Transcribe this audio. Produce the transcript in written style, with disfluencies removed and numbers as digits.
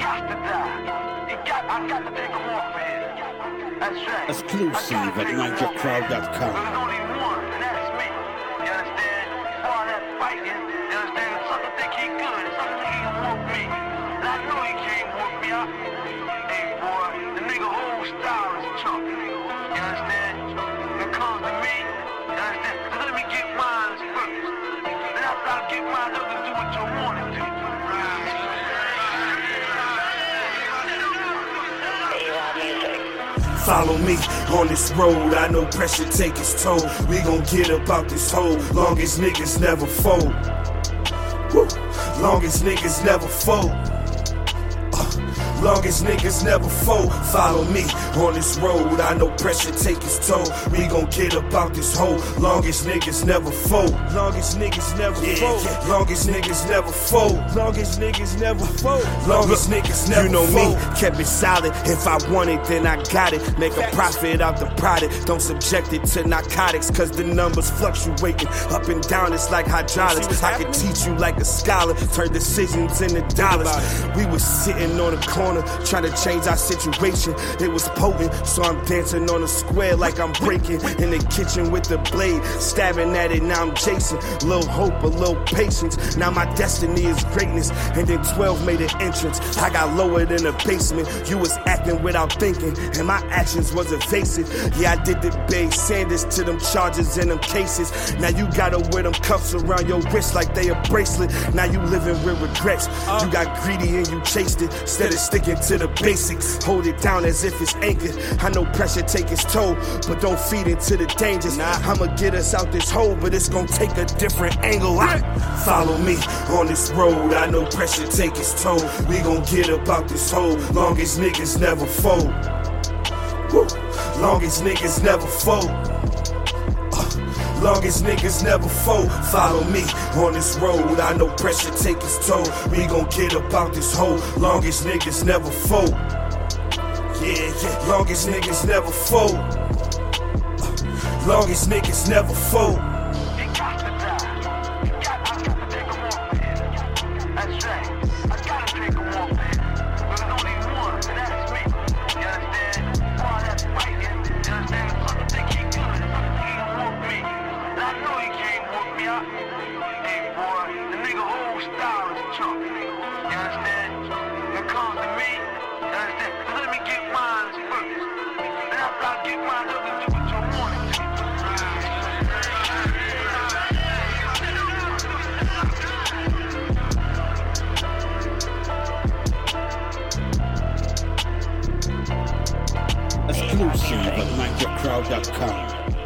Exclusive at NigerCrowd.com. Follow me on this road, I know pressure take its toll. We gon' get about this hole, long as niggas never fold. Woo. Long as niggas never fold. Long as niggas never fold. Follow me on this road, I know pressure take its toll. We gon' get about this hole, long as niggas never fold. Long as niggas never fold. Long as niggas never fold. Long as niggas never fold. Long as niggas never fold. You know me, kept it solid. If I want it, then I got it. Make a profit out the product. Don't subject it to narcotics, cause the numbers fluctuating up and down, it's like hydraulics. I can teach you like a scholar, turn decisions into dollars. We was sitting on the corner trying to change our situation. It was potent, so I'm dancing on the square like I'm breaking. In the kitchen with the blade, stabbing at it, now I'm Jason. Little hope, a little patience. Now my destiny is greatness. And then 12 made an entrance. I got lowered in the basement. You was acting without thinking, and my actions was evasive. Yeah, I did the Bay Sanders to them charges and them cases. Now you gotta wear them cuffs around your wrist like they a bracelet. Now you living with regrets. You got greedy and you chased it instead of sticking to the basics. Hold it down as if it's anchored. I know pressure take its toll, but don't feed into the dangers. I'ma get us out this hole, but it's gonna take a different angle. Follow me on this road, I know pressure take its toll. We gon' get about this hole, long as niggas never fold. Woo. Long as niggas never fold. Long as niggas never fold. Follow me on this road, I know pressure take its toll. We gon' get about this hole, long as niggas never fold. Yeah. Long as niggas never fold. Long as niggas never fold. Exclusive at NigerCrowd.com.